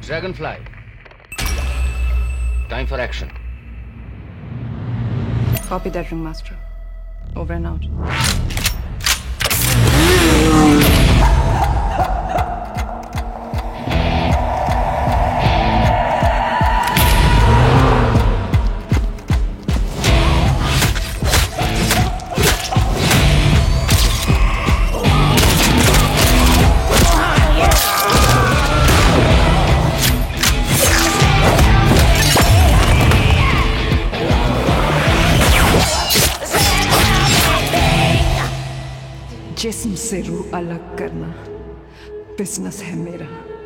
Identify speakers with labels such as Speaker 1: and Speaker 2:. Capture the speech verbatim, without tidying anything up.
Speaker 1: Dragonfly. Time for action.
Speaker 2: Copy that, Ringmaster. Over and out. जिस्म से रूह अलग करना बिजनेस है मेरा।